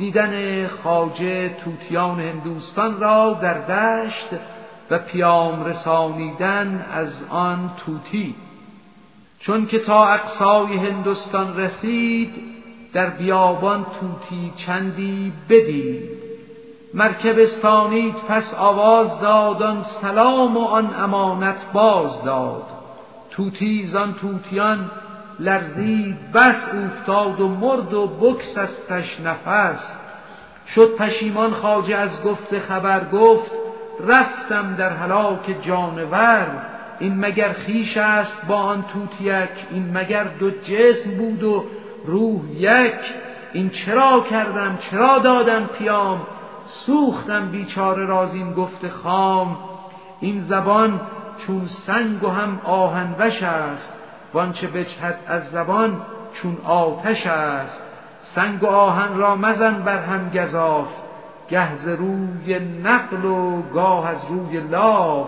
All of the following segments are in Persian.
دیدن خواجه طوطیان هندوستان را در دشت و پیام رسانیدن از آن طوطی. چون که تا اقصای هندوستان رسید، در بیابان طوطی چندی بدید. مرکب استانید پس آواز داد، آن سلام و آن امانت باز داد. طوطی زان طوطیان لرزید بس، افتاد و مرد و بگسستش نفس. شد پشیمان خواجه از گفت خبر، گفت رفتم در هلاک جانور. این مگر خویش است با آن طوطیک، این مگر دو جسم بود و روح یک. این چرا کردم چرا دادم پیام، سوختم بیچاره رازین گفت خام. این زبان چون سنگ و هم آهن وش است، وانچه بجهد از زبان چون آتش است. سنگ و آهن را مزن بر هم گزاف، گه ز روی نقل و گاه از روی لاف.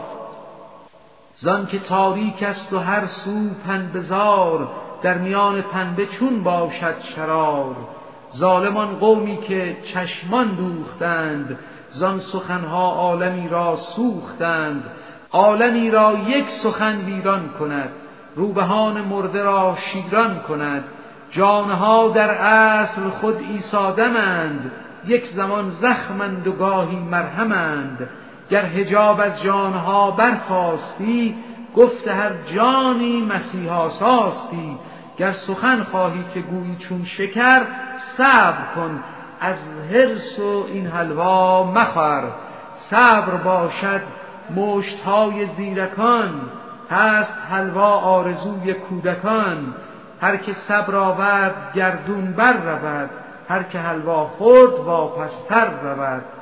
زان که تاریک است و هر سو پنبه‌زار، در میان پنبه چون باشد شرار. ظالمان قومی که چشمان دوختند، زان سخنها عالمی را سوختند. عالمی را یک سخن ویران کند، روبهان مرده را شیران کند. جانها در اصل خود عیسی دمند، یک زمان زخمند و گاهی مرهمند. گر حجاب از جانها برخاستی، گفت هر جانی مسیحا ساستی. گر سخن خواهی که گویی چون شکر، صبر کن از حرص و این حلوا مخور. صبر باشد مشتهای زیرکان، هست حلوا آرزوی کودکان. هر که صبر آورد گردون بر رود، هر که حلوا خورد واپستر رود.